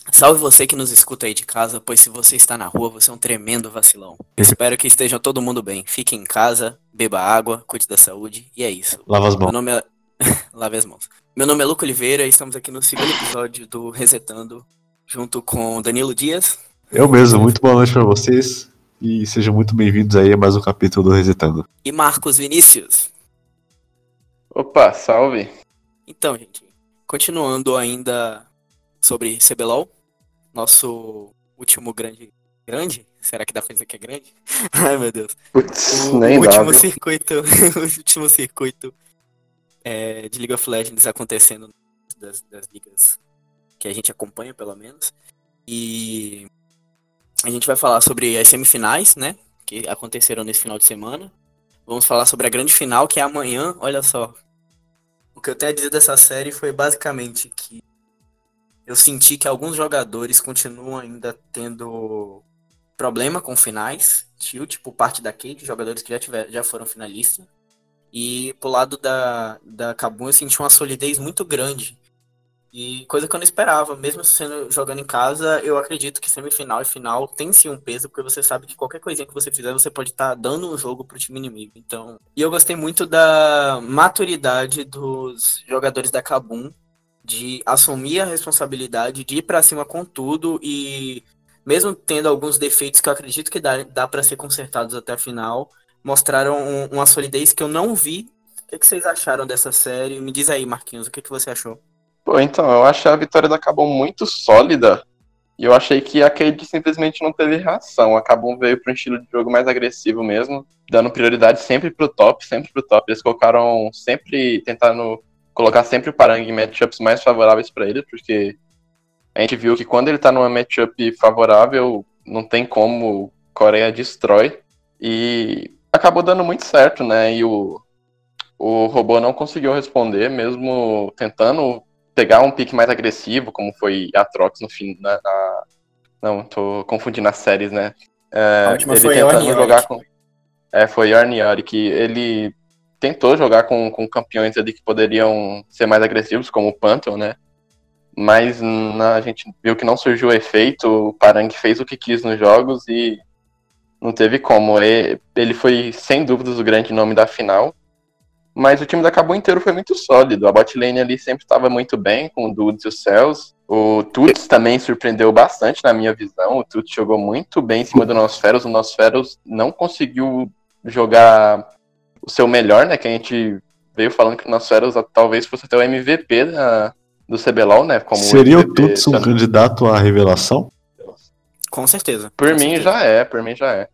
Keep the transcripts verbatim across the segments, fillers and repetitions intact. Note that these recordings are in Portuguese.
Salve você que nos escuta aí de casa, pois se você está na rua, você é um tremendo vacilão. Espero que esteja todo mundo bem. Fique em casa, beba água, cuide da saúde, e é isso. Lava as Meu mãos. nome é... Lave as mãos. Meu nome é Luca Oliveira e estamos aqui no segundo episódio do Resetando, junto com Danilo Dias. Eu mesmo, muito boa noite pra vocês e sejam muito bem-vindos aí a mais um capítulo do Resetando. E Marcos Vinícius. Opa, salve! Então, gente, continuando ainda sobre C B L O L, nosso último grande... Grande? Será que dá pra dizer que é grande? Ai, meu Deus. Putz, O, o nem dá, último viu? circuito, o último circuito é, de League of Legends acontecendo das, das ligas que a gente acompanha, pelo menos. E a gente vai falar sobre as semifinais, né? Que aconteceram nesse final de semana. Vamos falar sobre a grande final, que é amanhã. Olha só. O que eu tenho a dizer dessa série foi basicamente que eu senti que alguns jogadores continuam ainda tendo problema com finais. Tipo, parte da Cade, jogadores que já, tiver, já foram finalistas. E pro lado da, da Kabum eu senti uma solidez muito grande. E coisa que eu não esperava, mesmo sendo jogando em casa, eu acredito que semifinal e final tem sim um peso, porque você sabe que qualquer coisinha que você fizer, você pode estar dando um jogo pro time inimigo. Então, e eu gostei muito da maturidade dos jogadores da Kabum de assumir a responsabilidade, de ir pra cima com tudo e mesmo tendo alguns defeitos que eu acredito que dá, dá para ser consertados até a final, mostraram um, uma solidez que eu não vi. O que, que vocês acharam dessa série? Me diz aí, Marquinhos, o que, que você achou? Pô, então, eu achei a vitória da Kabum muito sólida e eu achei que a Cade simplesmente não teve reação. A Kabum veio para um estilo de jogo mais agressivo mesmo, dando prioridade sempre pro top, sempre pro top. Eles colocaram sempre, tentando colocar sempre o Parang em matchups mais favoráveis para ele, porque a gente viu que quando ele tá numa matchup favorável, não tem como, Coreia destrói. E acabou dando muito certo, né? E o, o robô não conseguiu responder, mesmo tentando pegar um pique mais agressivo, como foi Atrox no fim. Na, na... Não, tô confundindo as séries, né? A É, última ele foi Ornn tentando jogar Yorick. com. É, foi Yarn Yorick. Ele tentou jogar com, com campeões ali que poderiam ser mais agressivos, como o Pantheon, né? Mas na, a gente viu que não surgiu o efeito, o Parang fez o que quis nos jogos e não teve como. Ele foi, sem dúvidas, o grande nome da final. Mas o time da Kabum inteiro foi muito sólido. A bot lane ali sempre estava muito bem, com o Dudes e o Cells. O Tuts também surpreendeu bastante, na minha visão. O Tuts jogou muito bem em cima do Nosferos. O Nosferos não conseguiu jogar o seu melhor, né? Que a gente veio falando que o Nosferos talvez fosse até o M V P da, do C B L O L, né? Como Seria o o M V P. Tuts um candidato à revelação? Com certeza. Por com mim certeza. já é, por mim já é.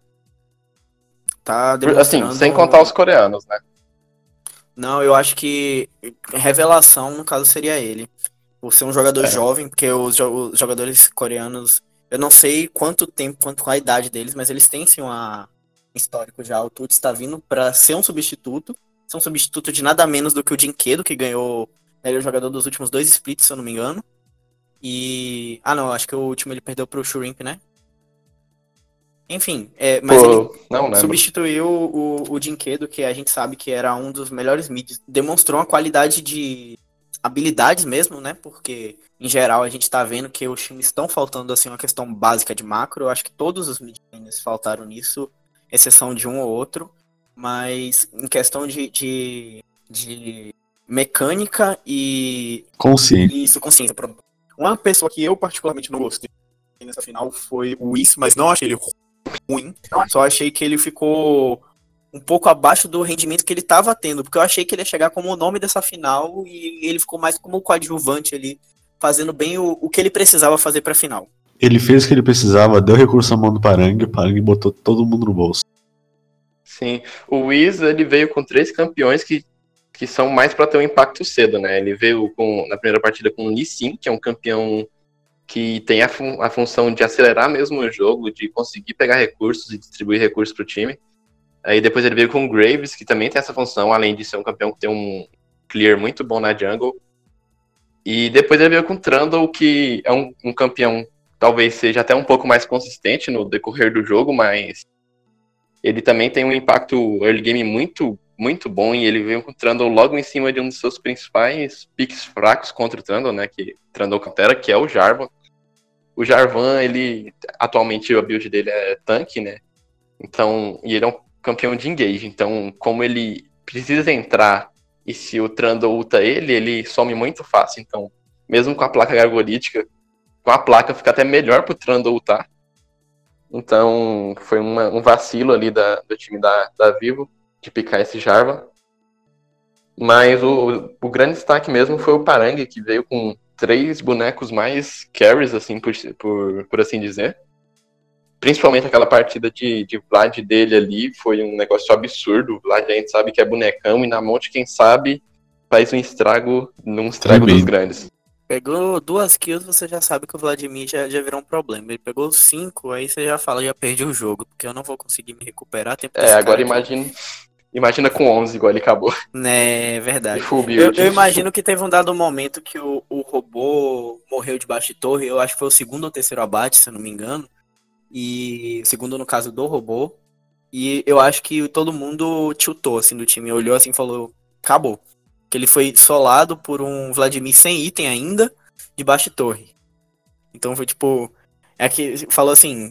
Tá Por, assim, demonstrando... sem contar os coreanos, né? Não, eu acho que revelação, no caso, seria ele. Por ser um jogador É. jovem, porque os, jo- os jogadores coreanos, eu não sei quanto tempo, quanto qual a idade deles, mas eles têm sim uma um histórico já. O Tuts está vindo para ser um substituto, ser um substituto de nada menos do que o Jinkedo, que ganhou, ele é o jogador dos últimos dois splits, se eu não me engano. E. Ah, não, acho que o último ele perdeu pro Shrimp, né? Enfim, é, mas ele Pô, não lembro. substituiu o, o Jinkedo, que a gente sabe que era um dos melhores mids. Demonstrou uma qualidade de habilidades mesmo, né? Porque, em geral, a gente tá vendo que os times estão faltando, assim, uma questão básica de macro. Eu acho que todos os mid laners faltaram nisso, exceção de um ou outro. Mas, em questão de, de, de mecânica e... Consciente. Isso, consciência. Uma pessoa que eu particularmente não gostei nessa final foi o Whis, mas não achei ele ruim. Só achei que ele ficou um pouco abaixo do rendimento que ele estava tendo, porque eu achei que ele ia chegar como o nome dessa final e ele ficou mais como coadjuvante ali, fazendo bem o, o que ele precisava fazer para a final. Ele fez o que ele precisava, deu recurso à mão do Parang, o Parang botou todo mundo no bolso. Sim, o Wiz, ele veio com três campeões que, que são mais para ter um impacto cedo, né? Ele veio com, na primeira partida com o Lee Sin, que é um campeão que tem a, fun- a função de acelerar mesmo o jogo, de conseguir pegar recursos e distribuir recursos para o time. Aí depois ele veio com o Graves, que também tem essa função, além de ser um campeão que tem um clear muito bom na jungle. E depois ele veio com o Trundle, que é um, um campeão talvez seja até um pouco mais consistente no decorrer do jogo, mas ele também tem um impacto early game muito, muito bom, e ele veio com o Trundle logo em cima de um dos seus principais picks fracos contra o Trundle, né, que Trundle Cantera, que é o Jarvan. o Jarvan, ele, atualmente a build dele é tanque, né? Então, e ele é um campeão de engage, então como ele precisa entrar e se o Trundle ulta ele, ele some muito fácil, então mesmo com a placa gargolítica, com a placa fica até melhor pro Trundle ultar. Então foi uma, um vacilo ali da, do time da, da Vivo de picar esse Jarvan. Mas o, o grande destaque mesmo foi o Parang, que veio com três bonecos mais carries, assim, por, por, por assim dizer. Principalmente aquela partida de, de Vlad dele ali, foi um negócio absurdo. O Vlad a gente sabe que é bonecão, e na monte, quem sabe, faz um estrago num estrago Tremendo. dos grandes. Pegou duas kills, você já sabe que o Vladimir já, já virou um problema. Ele pegou cinco, aí você já fala, já perdi o jogo, porque eu não vou conseguir me recuperar. Tempo É, agora imagina, imagina com onze, igual ele acabou. É verdade. E full Eu, build. eu imagino que teve um dado momento que o, o robô morreu debaixo de torre. Eu acho que foi o segundo ou terceiro abate, se eu não me engano. E o segundo no caso do robô. E eu acho que todo mundo tiltou assim do time. Olhou assim e falou, acabou. Que ele foi solado por um Vladimir sem item ainda, debaixo de torre. Então foi tipo... É que falou assim...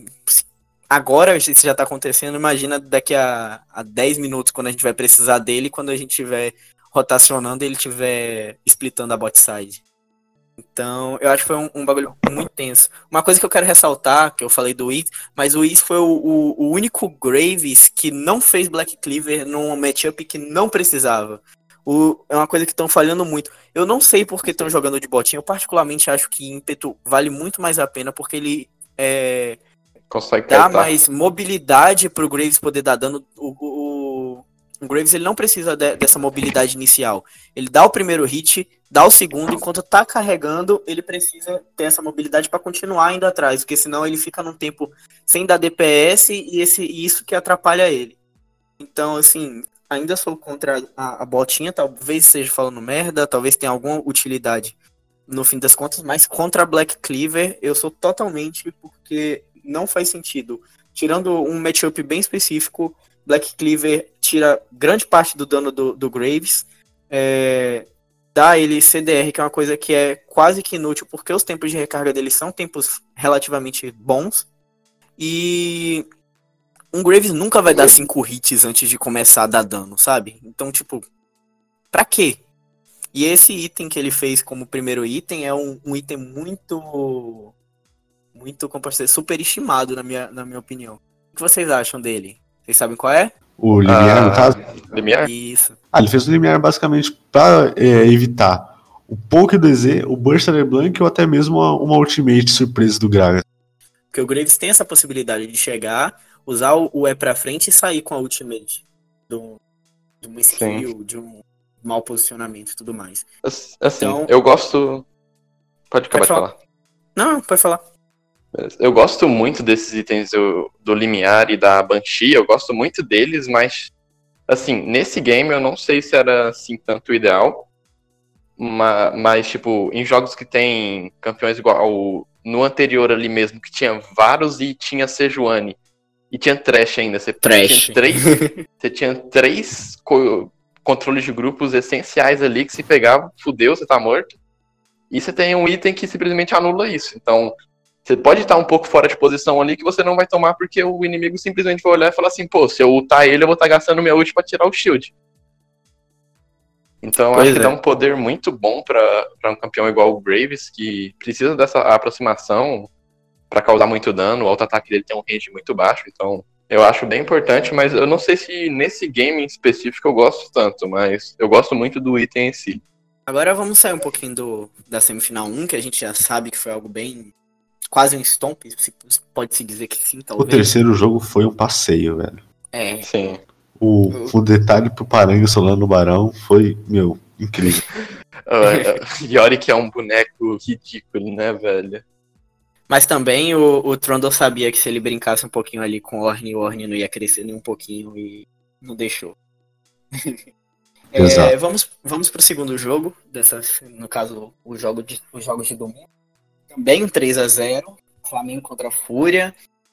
Agora isso já tá acontecendo, imagina daqui a, a dez minutos, quando a gente vai precisar dele, quando a gente estiver rotacionando e ele estiver splitando a bot side. Então, eu acho que foi um, um bagulho muito tenso. Uma coisa que eu quero ressaltar, que eu falei do Wiz, mas o Wiz foi o, o, o único Graves que não fez Black Cleaver num matchup que não precisava. O, é uma coisa que estão falhando muito. Eu não sei por que estão jogando de botinha. Eu particularmente acho que ímpeto vale muito mais a pena, porque ele é, Consegue dá kaitar. mais mobilidade pro Graves poder dar dano. O, o, o Graves ele não precisa de, dessa mobilidade inicial. Ele dá o primeiro hit, dá o segundo, enquanto tá carregando, ele precisa ter essa mobilidade para continuar indo atrás, porque senão ele fica num tempo sem dar D P S e esse, isso que atrapalha ele. Então, assim, ainda sou contra a, a botinha, talvez esteja falando merda, talvez tenha alguma utilidade no fim das contas, mas contra a Black Cleaver eu sou totalmente, porque não faz sentido. Tirando um matchup bem específico, Black Cleaver tira grande parte do dano do, do Graves, é, dá ele C D R, que é uma coisa que é quase que inútil, porque os tempos de recarga dele são tempos relativamente bons, e um Graves nunca vai dar cinco hits antes de começar a dar dano, sabe? Então, tipo, pra quê? E esse item que ele fez como primeiro item é um, um item muito, muito, como posso dizer, superestimado, na minha, na minha opinião. O que vocês acham dele? Vocês sabem qual é? O Limiar, no Ah, caso? Limiar? Isso. Ah, ele fez o Limiar basicamente pra é, evitar o Poke do E Z, o Burst LeBlanc ou até mesmo uma, uma ultimate surpresa do Gragas. Porque o Graves tem essa possibilidade de chegar, usar o, o E pra frente e sair com a ultimate do, de uma skill, de um mau posicionamento e tudo mais. Assim, Então- eu gosto... Pode acabar Pode de falar. Não, pode falar. Eu gosto muito desses itens do, do Limiar e da Banshee, eu gosto muito deles, mas, assim, nesse game eu não sei se era, assim, tanto o ideal, mas, mas, tipo, em jogos que tem campeões igual no anterior ali mesmo, que tinha Varus e tinha Sejuani, e tinha Thresh ainda, você Trash. tinha três, você tinha três co- controles de grupos essenciais ali que se pegava, fudeu, você tá morto, e você tem um item que simplesmente anula isso, então... Você pode estar um pouco fora de posição ali que você não vai tomar porque o inimigo simplesmente vai olhar e falar assim, pô, se eu ultar ele, eu vou estar gastando minha ult pra tirar o shield. Então eu Pois acho que é. dá um poder muito bom pra, pra um campeão igual o Graves, que precisa dessa aproximação pra causar muito dano, o auto-ataque dele tem um range muito baixo, então eu acho bem importante, mas eu não sei se nesse game em específico eu gosto tanto, mas eu gosto muito do item em si. Agora vamos sair um pouquinho do, da semifinal um, que a gente já sabe que foi algo bem... Quase um stomp, se- pode-se dizer que sim, O talvez. terceiro jogo foi um passeio, velho. É, Sim. O, o detalhe pro Parangue solando no Barão foi, meu, incrível. Uh, Yorick é um boneco ridículo, né, velho? mas também o, o Trundle sabia que se ele brincasse um pouquinho ali com o Ornn, o Ornn não ia crescer nem um pouquinho e não deixou. É, Exato. vamos, vamos pro segundo jogo, dessa, no caso, o jogo de, os jogos de domingo. Também um três a zero, Flamengo contra a Fúria,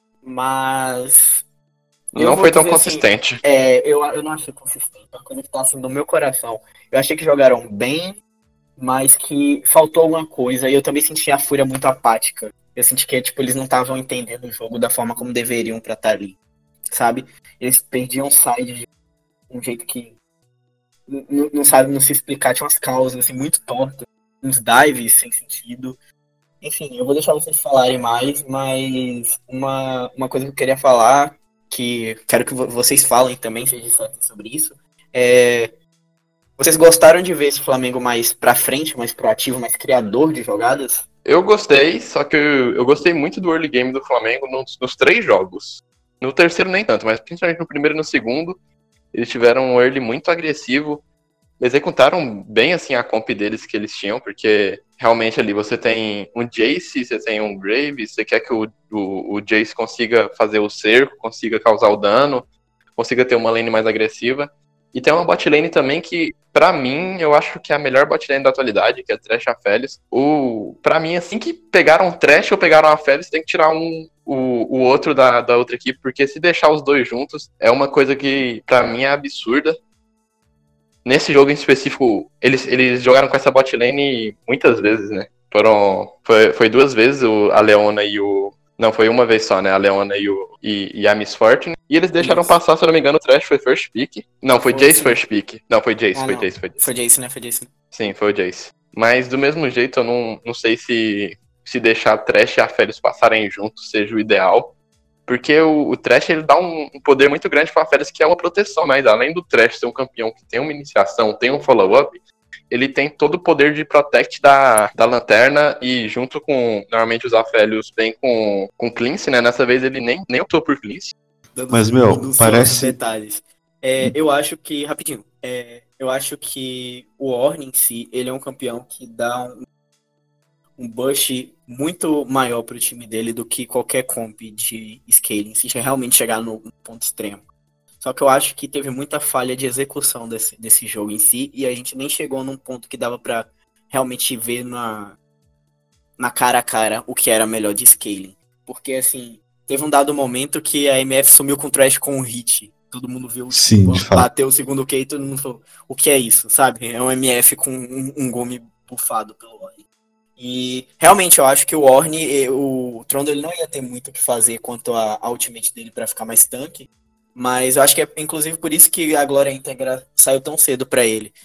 mas... eu Não vou foi tão dizer assim, consistente. É, eu, eu não achei consistente, uma coisa que tá assim no meu coração. Eu achei que jogaram bem, mas que faltou alguma coisa, e eu também senti a Fúria muito apática Eu senti que tipo, eles não estavam entendendo o jogo da forma como deveriam pra estar ali, sabe? Eles perdiam side de um jeito que não, não sabe não se explicar, tinha umas causas assim, muito tortas, uns dives sem sentido. Enfim, eu vou deixar vocês falarem mais, mas uma, uma coisa que eu queria falar, que quero que vo- vocês falem também, se dissertem sobre isso, é... Vocês gostaram de ver esse Flamengo mais pra frente, mais proativo, mais criador de jogadas? Eu gostei, só que eu, eu gostei muito do early game do Flamengo nos, nos três jogos. No terceiro nem tanto, mas principalmente no primeiro e no segundo, eles tiveram um early muito agressivo, executaram bem assim a comp deles que eles tinham, porque realmente ali você tem um Jace, você tem um Graves, você quer que o, o, o Jace consiga fazer o cerco, consiga causar o dano, consiga ter uma lane mais agressiva. E tem uma bot lane também que, pra mim, eu acho que é a melhor bot lane da atualidade, que é Thresh e Aphelios. O, pra mim, assim que pegaram o Thresh ou pegaram a Aphelios, tem que tirar um, o, o outro da, da outra equipe, porque se deixar os dois juntos, é uma coisa que, pra mim, é absurda. Nesse jogo em específico, eles, eles jogaram com essa bot lane muitas vezes, né? Foram, foi, foi duas vezes o, a Leona e o... Não, foi uma vez só, né? A Leona e, o, e, e a Miss Fortune. E eles deixaram Isso. passar, se eu não me engano, o Thresh foi first pick. Não, foi Foi, Jace sim. first pick. Não, foi Jace, Ah, foi não. Jace, foi Jace. Foi Jace, né? Foi Jace. Sim, foi o Jace. Mas do mesmo jeito, eu não, não sei se, se deixar Thresh e Aphelios passarem juntos seja o ideal. Porque o, o Thresh ele dá um, um poder muito grande para Aphelios, que é uma proteção, mas além do Thresh ser um campeão que tem uma iniciação, tem um follow-up, ele tem todo o poder de protect da, da lanterna e junto com, normalmente os Aphelios vem com, com Cleanse, né? Nessa vez ele nem, nem optou por Cleanse. Dando, Mas, meu, dando só os parece- detalhes. É, eu acho que, rapidinho, é, eu acho que o Ornn em si, ele é um campeão que dá um, um push muito maior pro time dele do que qualquer comp de scaling, se realmente chegar no, no ponto extremo. Só que eu acho que teve muita falha de execução desse, desse jogo em si, e a gente nem chegou num ponto que dava pra realmente ver na, na cara a cara o que era melhor de scaling. Porque, assim, teve um dado momento que a M F sumiu com o Thresh com um hit. Todo mundo viu, Sim, de fato. bateu o segundo Q e todo mundo falou, o que é isso, sabe? É um M F com um, um Gome bufado pelo Ornn. E realmente eu acho que o Ornn, eh, o Trundle ele não ia ter muito o que fazer quanto a, a ultimate dele pra ficar mais tanque. Mas eu acho que é inclusive por isso que a Glória Íntegra saiu tão cedo pra ele.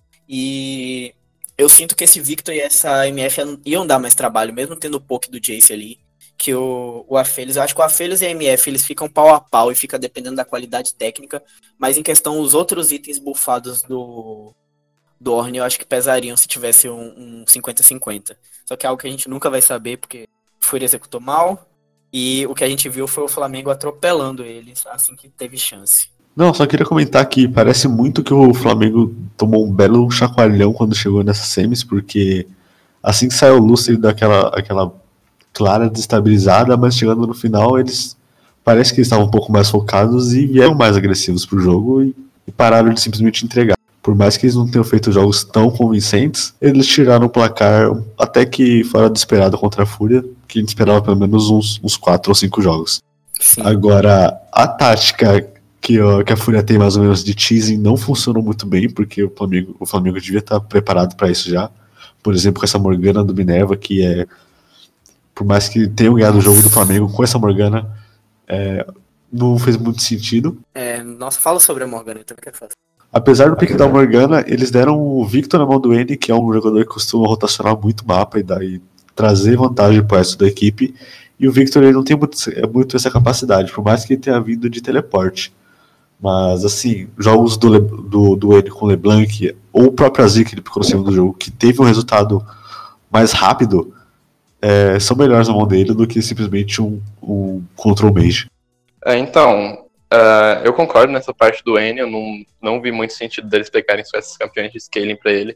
E eu sinto que esse Victor e essa M F iam dar mais trabalho, mesmo tendo o poke do Jace ali. Que o, o Aphelios, eu acho que o Aphelios e a M F eles ficam pau a pau e fica dependendo da qualidade técnica. Mas em questão, os outros itens bufados do, do Ornn, eu acho que pesariam se tivesse um, um cinquenta a cinquenta. Só que é algo que a gente nunca vai saber, porque o Fúria executou mal. E o que a gente viu foi o Flamengo atropelando eles assim que teve chance. Não, só queria comentar que parece muito que o Flamengo tomou um belo chacoalhão quando chegou nessas semis, porque assim que saiu o Lúcio daquela aquela clara desestabilizada, mas chegando no final eles parece que eles estavam um pouco mais focados e vieram mais agressivos pro jogo e, e pararam de simplesmente entregar. Por mais que eles não tenham feito jogos tão convincentes, eles tiraram o placar até que fora do esperado contra a Fúria, que a gente esperava pelo menos uns, uns quatro ou cinco jogos. Sim. Agora, a tática que, ó, que a Fúria tem mais ou menos de teasing não funcionou muito bem, porque o Flamengo, o Flamengo devia estar preparado para isso já. Por exemplo, com essa Morgana do Minerva, que é... Por mais que tenham ganhado o jogo do Flamengo com essa Morgana, é, não fez muito sentido. É, nossa, fala sobre a Morgana, então, que é fácil. Apesar do pick da Morgana, eles deram o Victor na mão do N, que é um jogador que costuma rotacionar muito mapa e daí trazer vantagem para o resto da equipe. E o Victor ele não tem muito, muito essa capacidade, por mais que ele tenha vindo de teleporte. Mas, assim, jogos do, Le, do, do N com LeBlanc, ou o próprio Azir que ele picou no segundo jogo, que teve um resultado mais rápido, é, são melhores na mão dele do que simplesmente um, um control mage. É, então, uh, eu concordo nessa parte do N, eu não, não vi muito sentido deles pegarem só esses campeões de scaling pra ele.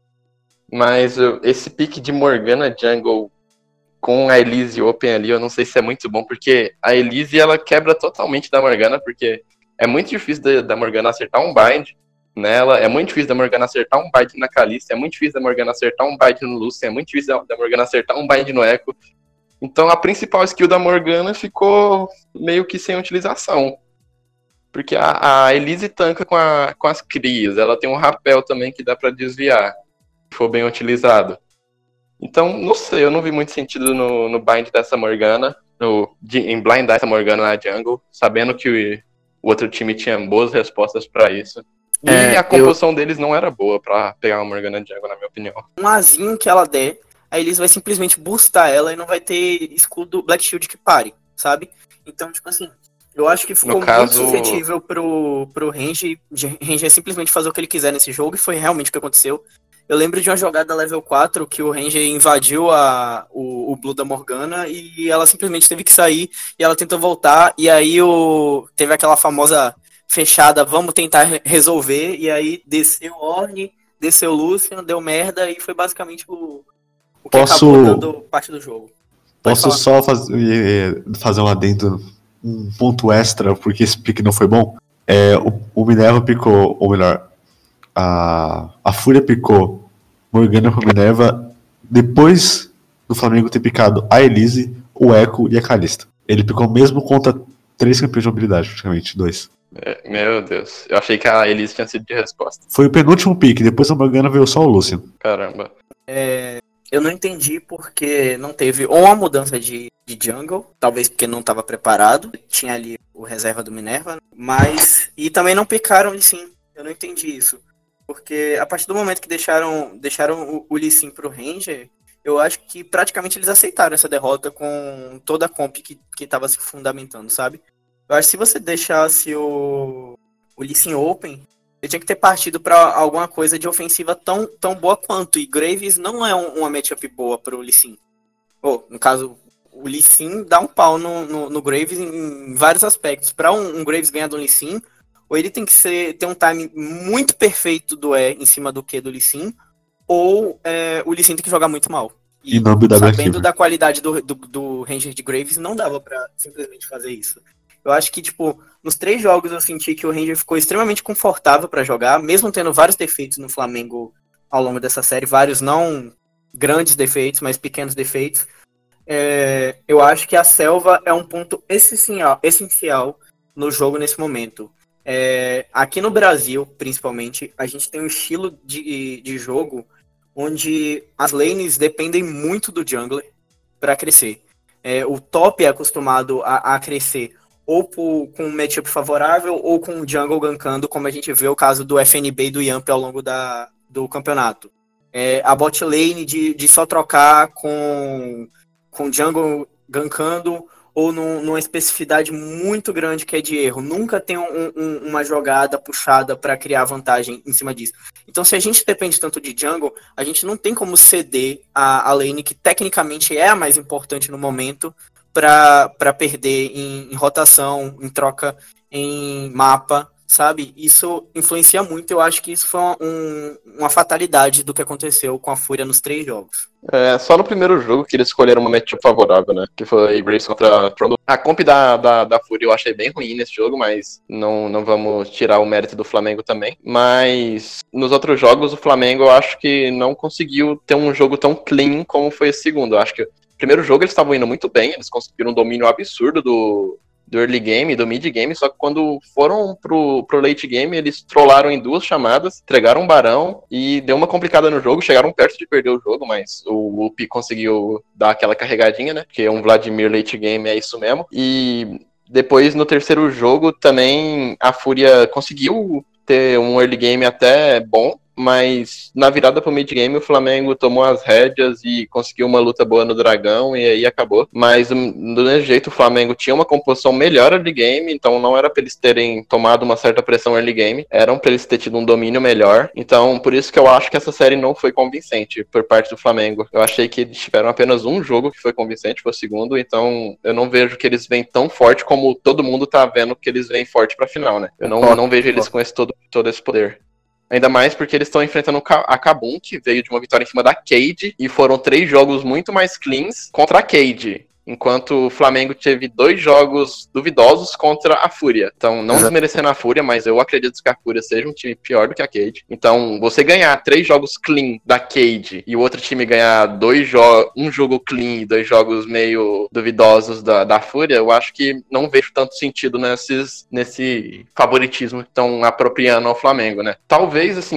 Mas uh, esse pick de Morgana Jungle com a Elise Open ali, eu não sei se é muito bom, porque a Elise ela quebra totalmente da Morgana, porque é muito difícil da, da Morgana acertar um bind nela, é muito difícil da Morgana acertar um bind na Kalista, é muito difícil da Morgana acertar um bind no Lucian, é muito difícil da, da Morgana acertar um bind no Echo. Então a principal skill da Morgana ficou meio que sem utilização. Porque a, a Elise tanca com, a, com as crias, ela tem um rapel também que dá pra desviar, se for bem utilizado. Então, não sei, eu não vi muito sentido no, no bind dessa Morgana, no, de, em blindar essa Morgana na jungle, sabendo que o, o outro time tinha boas respostas pra isso. E É, a composição eu... deles não era boa pra pegar uma Morgana jungle, na minha opinião. Um azinho que ela der, a Elise vai simplesmente boostar ela e não vai ter escudo Black Shield que pare, sabe? Então, tipo assim, eu acho que ficou caso... muito suscetível pro, pro Ranger, Ranger simplesmente fazer o que ele quiser nesse jogo, e foi realmente o que aconteceu. Eu lembro de uma jogada level quatro que o Ranger invadiu a, o, o Blue da Morgana e ela simplesmente teve que sair e ela tentou voltar, e aí o, teve aquela famosa fechada, vamos tentar resolver, e aí desceu o Ornn, desceu o Lucian, deu merda e foi basicamente o, o que Posso... acabou dando parte do jogo. Pode Posso falar. só fazer, fazer um adendo, um ponto extra, porque esse pick não foi bom? É, o, o Minerva picou, ou melhor, a, a Fúria picou Morgana pro Minerva depois do Flamengo ter picado a Elise, o Echo e a Kalista. Ele picou mesmo contra três campeões de mobilidade, praticamente, dois. É, meu Deus, eu achei que a Elise tinha sido de resposta. Foi o penúltimo pick, depois da Morgana veio só o Lucian. Caramba. É, eu não entendi porque não teve ou uma mudança de, de jungle, talvez porque não estava preparado, tinha ali o reserva do Minerva, mas... E também não picaram Lee Sin, eu não entendi isso. Porque a partir do momento que deixaram, deixaram o, o Lee Sin pro Ranger, eu acho que praticamente eles aceitaram essa derrota com toda a comp que, que tava se fundamentando, sabe? Eu acho que se você deixasse o, o Lee Sin open, ele tinha que ter partido pra alguma coisa de ofensiva tão, tão boa quanto. E Graves não é um, uma matchup boa pro Lee Sin. Ou, no caso, o Lee Sin dá um pau no, no, no Graves em, em vários aspectos. Pra um, um Graves ganhar do Lee Sin, ou ele tem que ser, ter um time muito perfeito do E em cima do Q do Lee Sin, ou é, o Lee Sin tem que jogar muito mal. E, e não da sabendo da qualidade do, do, do Ranger de Graves, não dava pra simplesmente fazer isso. Eu acho que, tipo, nos três jogos eu senti que o Ranger ficou extremamente confortável pra jogar, mesmo tendo vários defeitos no Flamengo ao longo dessa série, vários não grandes defeitos, mas pequenos defeitos. É, eu acho que a selva é um ponto essencial, essencial no jogo nesse momento. É, aqui no Brasil, principalmente, a gente tem um estilo de, de jogo onde as lanes dependem muito do jungler para crescer. É, o top é acostumado a, a crescer ou por, com um matchup favorável ou com o jungle gankando, como a gente vê o caso do F N B e do Yamp ao longo da, do campeonato. É, a bot lane de, de só trocar com, com jungle gankando ou num, numa especificidade muito grande que é de erro. Nunca tem um, um, uma jogada puxada para criar vantagem em cima disso. Então, se a gente depende tanto de jungle, a gente não tem como ceder a, a lane, que tecnicamente é a mais importante no momento, para perder em, em rotação, em troca, em mapa, sabe? Isso influencia muito. Eu acho que isso foi uma, um, uma fatalidade do que aconteceu com a Fúria nos três jogos. É, só no primeiro jogo que eles escolheram uma matchup favorável, né? Que foi Graves contra Trundle. A comp da, da, da Fúria eu achei bem ruim nesse jogo, mas não, não vamos tirar o mérito do Flamengo também. Mas nos outros jogos, o Flamengo eu acho que não conseguiu ter um jogo tão clean como foi esse segundo. Eu acho que o primeiro jogo eles estavam indo muito bem, eles conseguiram um domínio absurdo do... do early game, do mid game, só que quando foram pro, pro late game, eles trollaram em duas chamadas, entregaram um barão e deu uma complicada no jogo, chegaram perto de perder o jogo, mas o Whoop conseguiu dar aquela carregadinha, né, porque um Vladimir late game é isso mesmo, e depois no terceiro jogo também a Fúria conseguiu ter um early game até bom, mas na virada pro mid-game o Flamengo tomou as rédeas e conseguiu uma luta boa no Dragão e aí acabou. Mas do mesmo jeito o Flamengo tinha uma composição melhor early game, então não era pra eles terem tomado uma certa pressão early game, eram pra eles terem tido um domínio melhor. Então por isso que eu acho que essa série não foi convincente por parte do Flamengo. Eu achei que eles tiveram apenas um jogo que foi convincente, foi o segundo, então eu não vejo que eles vêm tão forte como todo mundo tá vendo que eles vêm forte pra final, né? Eu não, não vejo eles com esse todo, todo esse poder. Ainda mais porque eles estão enfrentando a Kabum, que veio de uma vitória em cima da Cade, e foram três jogos muito mais cleans contra a Cade. Enquanto o Flamengo teve dois jogos duvidosos contra a Fúria. Então, não desmerecendo a Fúria, mas eu acredito que a Fúria seja um time pior do que a Cade. Então, você ganhar três jogos clean da Cade e o outro time ganhar dois jo- um jogo clean e dois jogos meio duvidosos da, da Fúria, eu acho que não vejo tanto sentido nesses, nesse favoritismo que estão apropriando ao Flamengo, né? Talvez, assim,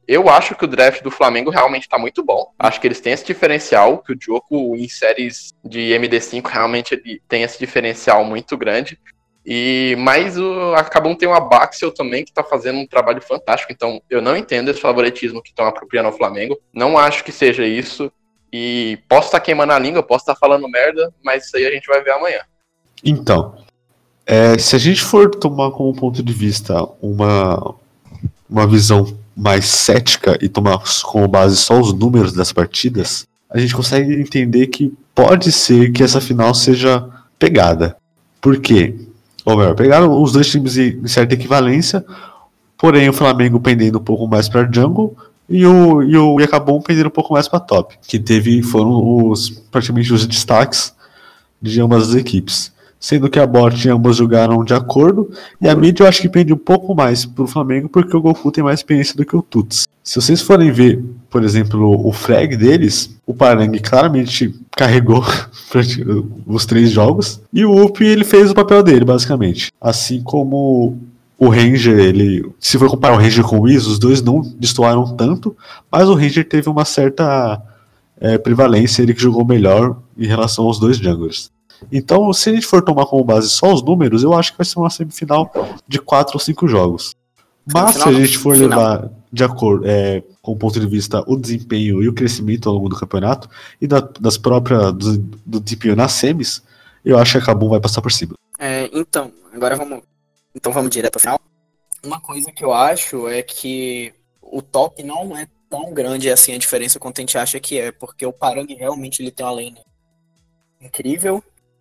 Eu acho que o draft do Flamengo realmente tá muito bom. Acho que eles têm esse diferencial, que o Diogo em séries de M D cinco realmente ele tem esse diferencial muito grande. E mas o Acabam tem o Abaxel também, que tá fazendo um trabalho fantástico. Então eu não entendo esse favoritismo que estão apropriando ao Flamengo. Não acho que seja isso. E posso estar queimando a língua, posso estar falando merda, mas isso aí a gente vai ver amanhã. Então, é, se a gente for tomar como ponto de vista uma, uma visão mais cética e tomar como base só os números das partidas, a gente consegue entender que pode ser que essa final seja pegada. Por quê? Ou melhor, pegaram os dois times em certa equivalência, porém o Flamengo pendendo um pouco mais para jungle e o, e o Acabou pendendo um pouco mais para top, que teve, foram os, praticamente os destaques de ambas as equipes. Sendo que a bot ambos jogaram de acordo, e a mid eu acho que pende um pouco mais pro Flamengo, porque o Goku tem mais experiência do que o Tuts. Se vocês forem ver, por exemplo, o frag deles, o Parang claramente carregou os três jogos, e o Up ele fez o papel dele, basicamente. Assim como o Ranger, ele, se for comparar o Ranger com o Wiz, os dois não destoaram tanto, mas o Ranger teve uma certa é, prevalência, ele que jogou melhor em relação aos dois junglers. Então, se a gente for tomar como base só os números, eu acho que vai ser uma semifinal de quatro ou cinco jogos. Mas se a gente for levar de acordo é, com o ponto de vista o desempenho e o crescimento ao longo do campeonato e da, das próprias do, do desempenho nas semis, eu acho que a Kabum vai passar por cima. É, então, agora vamos, então vamos direto ao final. Uma coisa que eu acho é que o top não é tão grande assim a diferença quanto a gente acha que é, porque o Parang realmente ele tem uma lane incrível.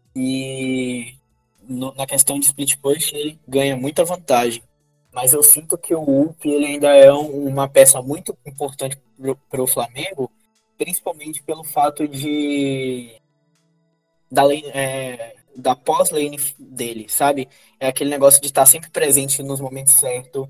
E no, na questão de split push ele ganha muita vantagem. Mas eu sinto que o U P ele ainda é um, uma peça muito importante para o Flamengo, principalmente pelo fato de da, lane, é, da pós-lane dele, sabe? É aquele negócio de estar sempre presente nos momentos certos,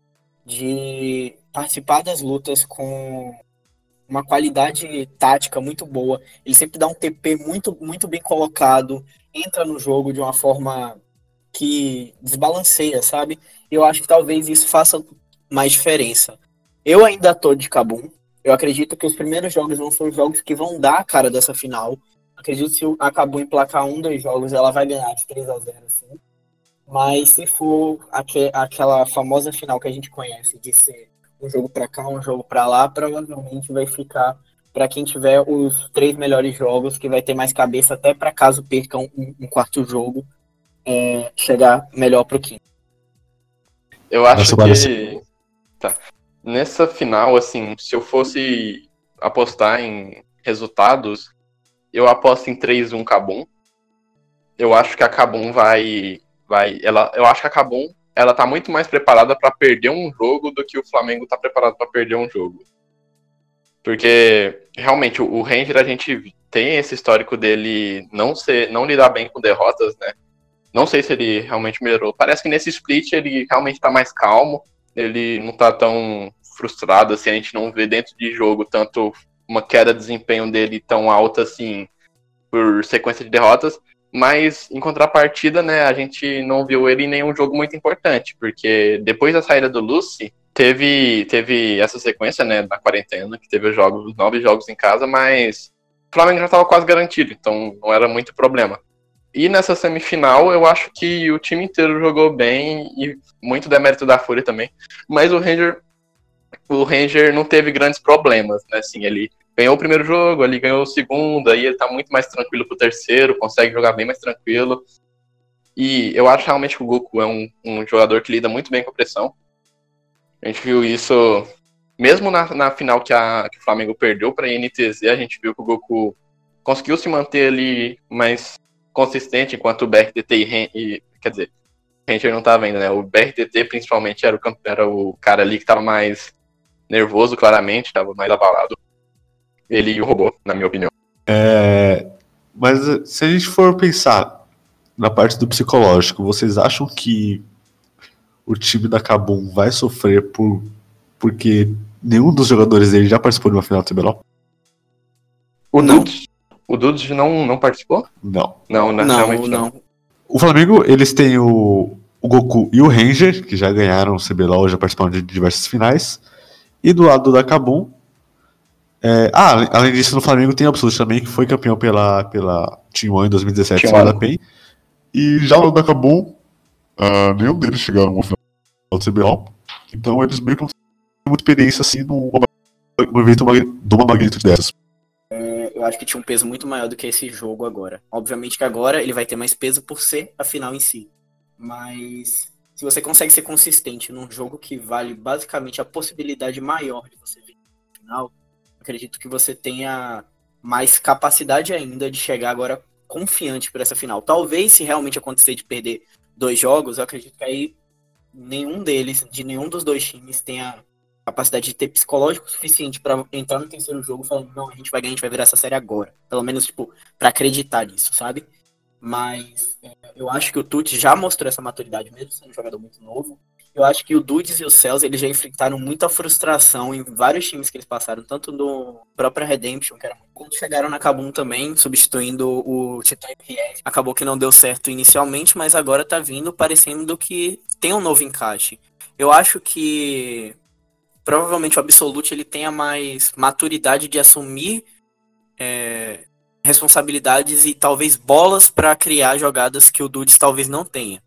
de participar das lutas com uma qualidade tática muito boa. Ele sempre dá um T P muito, muito bem colocado, entra no jogo de uma forma que desbalanceia, sabe? Eu acho que talvez isso faça mais diferença. Eu ainda tô de Kabum. Eu acredito que os primeiros jogos vão ser os jogos que vão dar a cara dessa final. Acredito que se a Kabum emplacar um, dois jogos, ela vai ganhar de três a zero, sim. Mas se for aqu- aquela famosa final que a gente conhece, de ser um jogo pra cá, um jogo pra lá, provavelmente vai ficar pra quem tiver os três melhores jogos, que vai ter mais cabeça até pra caso percam um, um quarto jogo, é, chegar melhor pro quinto. Eu acho que tá. Nessa final, assim, se eu fosse apostar em resultados, eu aposto em três a um Kabum. Eu acho que a Kabum vai, vai ela, eu acho que a Kabum ela tá muito mais preparada para perder um jogo do que o Flamengo tá preparado para perder um jogo. Porque, realmente, o Ranger, a gente tem esse histórico dele não, ser, não lidar bem com derrotas, né? Não sei se ele realmente melhorou. Parece que nesse split ele realmente tá mais calmo, ele não tá tão frustrado, assim, a gente não vê dentro de jogo tanto uma queda de desempenho dele tão alta, assim, por sequência de derrotas. Mas, em contrapartida, né, a gente não viu ele em nenhum jogo muito importante, porque depois da saída do Lucy, teve, teve essa sequência, né, na quarentena, que teve os jogos, os nove jogos em casa, mas o Flamengo já estava quase garantido, então não era muito problema. E nessa semifinal, eu acho que o time inteiro jogou bem, e muito demérito da Fúria também, mas o Ranger, o Ranger não teve grandes problemas, né, assim, ele ganhou o primeiro jogo, ele ganhou o segundo, aí ele tá muito mais tranquilo pro terceiro, consegue jogar bem mais tranquilo. E eu acho realmente que o Goku é um, um jogador que lida muito bem com a pressão. A gente viu isso, mesmo na, na final que, a, que o Flamengo perdeu pra N T Z, a gente viu que o Goku conseguiu se manter ali mais consistente, enquanto o B R T T e, e quer dizer, a gente não tá vendo, né? O B R T T principalmente era o, era o cara ali que tava mais nervoso, claramente, tava mais abalado. Ele e o robô, na minha opinião. É, mas se a gente for pensar na parte do psicológico, vocês acham que o time da Kabum vai sofrer por, porque nenhum dos jogadores dele já participou de uma final do C B L O L? O Dudes, o Dudes não, não participou? Não. Não, não, Não, realmente não. não. O Flamengo, eles têm o, o Goku e o Ranger, que já ganharam o C B L O L, já participaram de diversas finais. E do lado da Kabum, é, ah, além disso, no Flamengo tem o Absolute também, que foi campeão pela, pela Team One em dois mil e dezessete, Team segunda One. P E N. E já o lado da Kabum, uh, nenhum deles chegaram no final do C B L O L. Então eles meio que não têm muita experiência assim num num evento de uma magnitude dessas. É, eu acho que tinha um peso muito maior do que esse jogo agora. Obviamente que agora ele vai ter mais peso por ser a final em si. Mas se você consegue ser consistente num jogo que vale basicamente a possibilidade maior de você vir no final, acredito que você tenha mais capacidade ainda de chegar agora confiante para essa final. Talvez, se realmente acontecer de perder dois jogos, eu acredito que aí nenhum deles, de nenhum dos dois times, tenha capacidade de ter psicológico suficiente para entrar no terceiro jogo falando, não, a gente vai ganhar, a gente vai virar essa série agora. Pelo menos, tipo, para acreditar nisso, sabe? Mas é, eu acho que o Tuts já mostrou essa maturidade, mesmo sendo um jogador muito novo. Eu acho que o Dudes e o Cells, eles já enfrentaram muita frustração em vários times que eles passaram, tanto no próprio Redemption, que era quando chegaram na Kabum também, substituindo o Titã M R S. Acabou que não deu certo inicialmente, mas agora tá vindo parecendo que tem um novo encaixe. Eu acho que provavelmente o Absolute ele tenha mais maturidade de assumir é, responsabilidades e talvez bolas para criar jogadas que o Dudes talvez não tenha.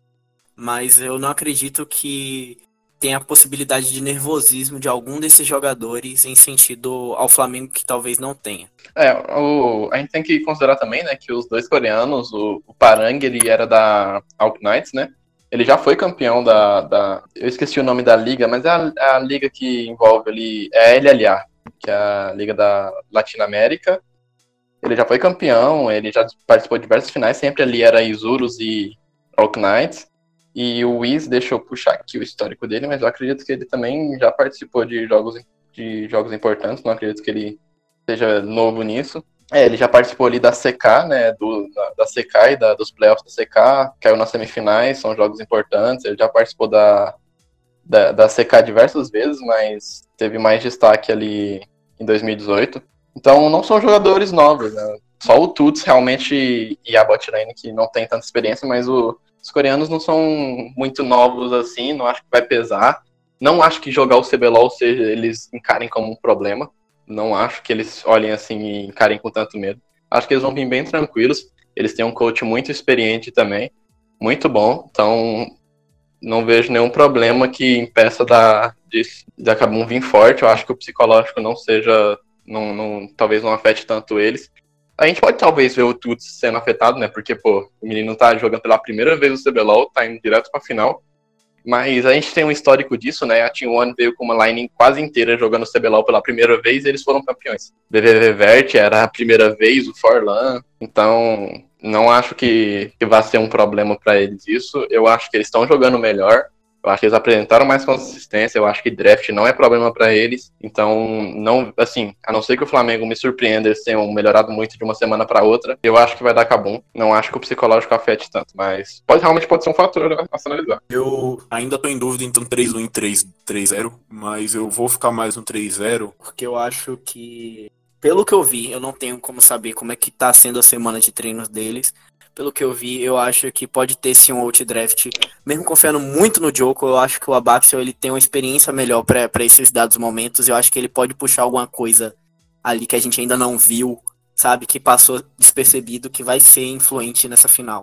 Mas eu não acredito que tenha a possibilidade de nervosismo de algum desses jogadores em sentido ao Flamengo que talvez não tenha. É, o, a gente tem que considerar também, né, que os dois coreanos, o, o Parang, ele era da Alp Knights, né? Ele já foi campeão da, da... Eu esqueci o nome da liga, mas é a, a liga que envolve ali... É a L L A, que é a liga da Latinoamérica. Ele já foi campeão, ele já participou de diversas finais, sempre ali era Isurus e Alp Knights. E o Wiz, deixa eu puxar aqui o histórico dele, mas eu acredito que ele também já participou de jogos, de jogos importantes, não acredito que ele seja novo nisso. É, ele já participou ali da C K, né, do, da, da C K e da, dos playoffs da C K, caiu nas semifinais, são jogos importantes, ele já participou da, da, da C K diversas vezes, mas teve mais destaque ali em dois mil e dezoito. Então não são jogadores novos, né, só o Tuts realmente e a botlane que não tem tanta experiência, mas o Os coreanos não são muito novos assim, não acho que vai pesar. Não acho que jogar o C B L O L seja, eles encarem como um problema. Não acho que eles olhem assim e encarem com tanto medo. Acho que eles vão vir bem tranquilos. Eles têm um coach muito experiente também, muito bom. Então, não vejo nenhum problema que impeça da, de, de Kabum vir forte. Eu acho que o psicológico não seja, não, não, talvez não afete tanto eles. A gente pode talvez ver o Tuts sendo afetado, né? Porque, pô, o menino tá jogando pela primeira vez no C B L O L, tá indo direto pra final. Mas a gente tem um histórico disso, né? A Team One veio com uma line quase inteira jogando C B L O L pela primeira vez e eles foram campeões. B V V Vert era a primeira vez, o Forlan. Então, não acho que, que vai ser um problema pra eles isso. Eu acho que eles estão jogando melhor. Eu acho que eles apresentaram mais consistência, eu acho que draft não é problema pra eles, então, não, assim, a não ser que o Flamengo me surpreenda, eles tenham melhorado muito de uma semana pra outra, eu acho que vai dar Kabum, não acho que o psicológico afete tanto, mas pode, realmente pode ser um fator a se analisar. Eu ainda tô em dúvida entre um três um e três zero, mas eu vou ficar mais no três zero. Porque eu acho que, pelo que eu vi, eu não tenho como saber como é que tá sendo a semana de treinos deles. Pelo que eu vi, eu acho que pode ter sim um outdraft. Mesmo confiando muito no Joko, eu acho que o Abaxel ele tem uma experiência melhor para esses dados momentos. Eu acho que ele pode puxar alguma coisa ali que a gente ainda não viu, sabe? Que passou despercebido, que vai ser influente nessa final.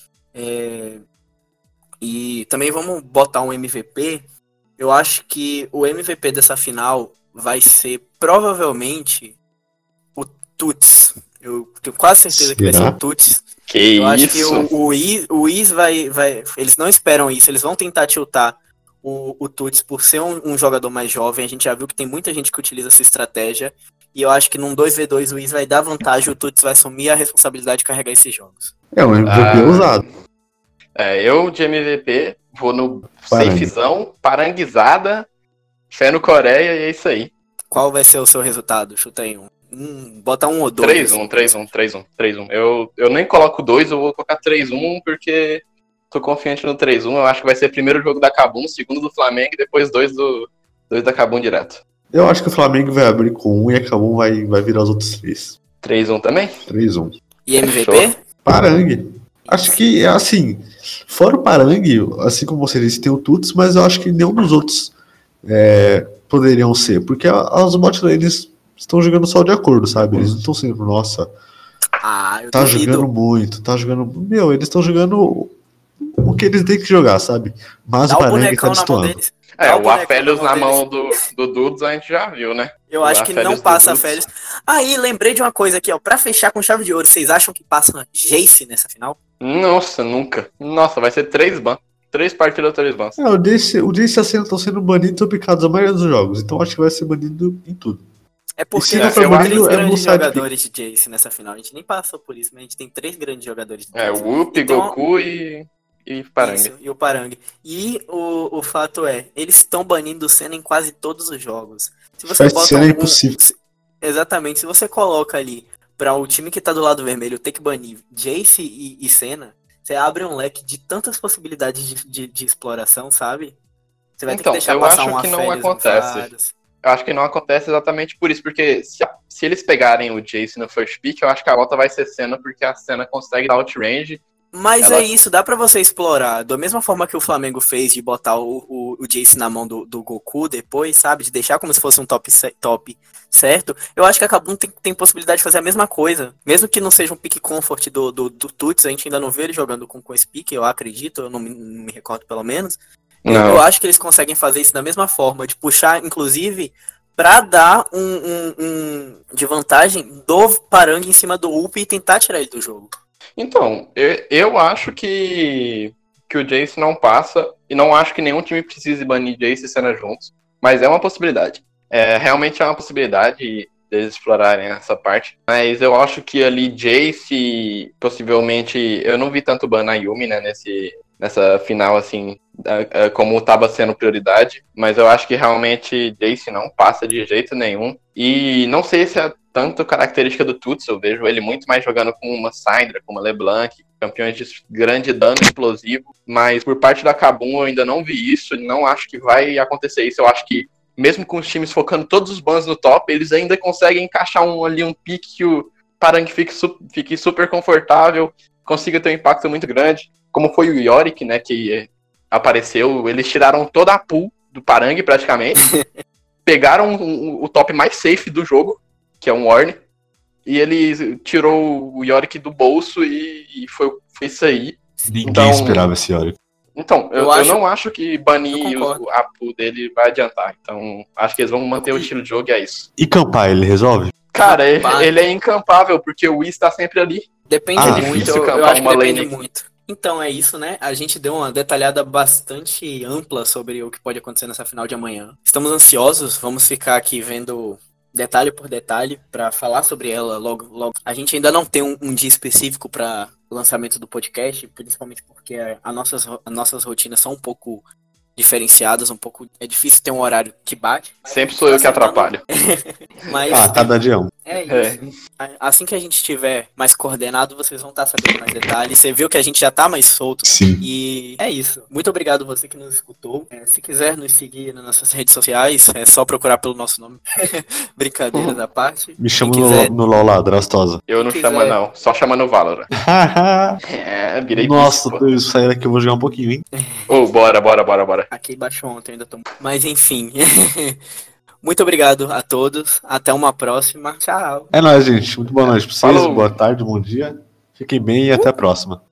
É... E também vamos botar um M V P. Eu acho que o M V P dessa final vai ser provavelmente o Tuts. Eu tenho quase certeza Será? que vai ser o Tuts. Que eu isso? acho que o, o, Is, o Is vai, vai... Eles não esperam isso, eles vão tentar tiltar o, o Tuts por ser um, um jogador mais jovem. A gente já viu que tem muita gente que utiliza essa estratégia. E eu acho que num dois contra dois o Is vai dar vantagem, o Tuts vai assumir a responsabilidade de carregar esses jogos. É um M V P Ah. ousado. É, eu de M V P vou no Parang. safezão, paranguizada, fé no Coreia e é isso aí. Qual vai ser o seu resultado? Chuta aí um. um bota um ou dois. três um, três um, três um, três um. Eu, eu nem coloco dois, eu vou colocar três um porque tô confiante no três um. Eu acho que vai ser primeiro jogo da Kabum, segundo do Flamengo e depois dois, do, dois da Kabum direto. Eu acho que o Flamengo vai abrir com um e a Kabum vai, vai virar os outros três. três um também? três um. E M V P? Fechou. Parang. Acho que, assim, fora o Parang, assim como você disse, tem o Tuts, mas eu acho que nenhum dos outros, é, poderiam ser? Porque as bot lanes estão jogando só de acordo, sabe? Eles não estão sendo, nossa, Ah, eu tá duvido. jogando muito, tá jogando. Meu, eles estão jogando o que eles têm que jogar, sabe? Mas Dá o o Parang tá bonecão na mão destoando. deles. É, Dá o bonecão Aphelios na deles. mão do, do Dudes a gente já viu, né? Eu O acho que Aphelios não do passa Dudes. Félix. Aí, lembrei de uma coisa aqui, ó. Pra fechar com chave de ouro, vocês acham que passa Jace nessa final? Nossa, nunca. Nossa, vai ser três bans. Três partidas, três bans. É, o Jace, o Jace e a Senna estão sendo banidos ou picados a maioria dos jogos, então acho que vai ser banido em tudo. É E porque se a não gente for tem banido, três é grandes no sidekick. jogadores de Jace nessa final. A gente nem passou por isso, mas a gente tem três grandes jogadores de É, Jace. o Whoop, Então, Goku e, e Parang. Isso, e o Parang. E o, o fato é, eles estão banindo o Senna em quase todos os jogos. Se você Faz bota Senna um, é impossível. se- Exatamente, se você coloca ali para o time que tá do lado vermelho ter que banir Jace e, e Senna, você abre um leque de tantas possibilidades de, de, de exploração, sabe? Você vai Então, ter que deixar eu passar acho um que não Aphelios, um acontece. Varus. Eu acho que não acontece exatamente por isso, porque se, a- se eles pegarem o Jace no first pick, eu acho que a volta vai ser Senna, porque a Senna consegue dar outrange. Mas Ela- é isso, dá pra você explorar. Da mesma forma que o Flamengo fez de botar o, o, o Jace na mão do, do Goku depois, sabe? De deixar como se fosse um top, ce- top certo? Eu acho que a Kabum tem, tem possibilidade de fazer a mesma coisa. Mesmo que não seja um pick comfort do, do, do Tuts, a gente ainda não vê ele jogando com, com esse pick, eu acredito, eu não me, não me recordo pelo menos. Eu, Não. eu acho que eles conseguem fazer isso da mesma forma, de puxar, inclusive, pra dar um, um, um de vantagem do Parang em cima do Up e tentar tirar ele do jogo. Então, eu, eu acho que, que o Jace não passa, e não acho que nenhum time precise banir Jace e Senna juntos, mas é uma possibilidade. É, realmente é uma possibilidade deles explorarem essa parte, mas eu acho que ali Jace, possivelmente, eu não vi tanto ban na Yumi, né, nesse, nessa final, assim, a- a- como estava sendo prioridade, mas eu acho que realmente Jace não passa de jeito nenhum, e não sei se é tanto característica do Tuts, eu vejo ele muito mais jogando com uma Syndra, com uma LeBlanc, campeões de grande dano explosivo, mas por parte da Kabum eu ainda não vi isso, e não acho que vai acontecer isso, eu acho que mesmo com os times focando todos os bans no top, eles ainda conseguem encaixar um, ali um pique que o Parang fique, su- fique super confortável, consiga ter um impacto muito grande, como foi o Yorick, né, que apareceu, eles tiraram toda a pool do Parang praticamente, pegaram o, o top mais safe do jogo, que é um Ornn, e ele tirou o Yorick do bolso e, e foi, foi isso aí. Ninguém Então- esperava esse Yorick. Então, eu, Eu eu acho- não acho que eu banir concordo. o, a pool dele vai adiantar. Então, acho que eles vão manter o estilo de jogo e é isso. E campar, ele resolve? Cara, ele, Rapaz. ele é incampável, porque o Whis tá sempre ali. Depende Ah, muito, difícil eu, eu campar acho que uma depende lane. muito. Então é isso, né? A gente deu uma detalhada bastante ampla sobre o que pode acontecer nessa final de amanhã. Estamos ansiosos, vamos ficar aqui vendo detalhe por detalhe pra falar sobre ela logo, logo. A gente ainda não tem um, um dia específico para lançamento do podcast, principalmente porque a nossas, as nossas rotinas são um pouco diferenciadas, um pouco é difícil ter um horário que bate. Mas a Sempre gente sou eu tá que acertando- atrapalho. Mas Ah, cada dia um. é isso. É. A- Assim que a gente estiver mais coordenado, vocês vão estar sabendo mais detalhes. Você viu que a gente já tá mais solto. Sim. E é isso. Muito obrigado você que nos escutou. É, se quiser nos seguir nas nossas redes sociais, é só procurar pelo nosso nome. Brincadeiras à parte. Me chama Quem no, quiser- no LOL lá, Drastosa. Eu não Quem chamo, quiser. não. Só chama no Valorant. É, virei Nossa, bispo. eu sair daqui eu vou jogar um pouquinho, hein? Ô, bora, bora, bora, bora. Aqui baixou ontem, ainda tô. Mas enfim. Muito obrigado a todos. Até uma próxima. Tchau. É nóis, gente. Muito boa noite pra vocês. Falou. Boa tarde, bom dia. Fiquem bem e até a próxima.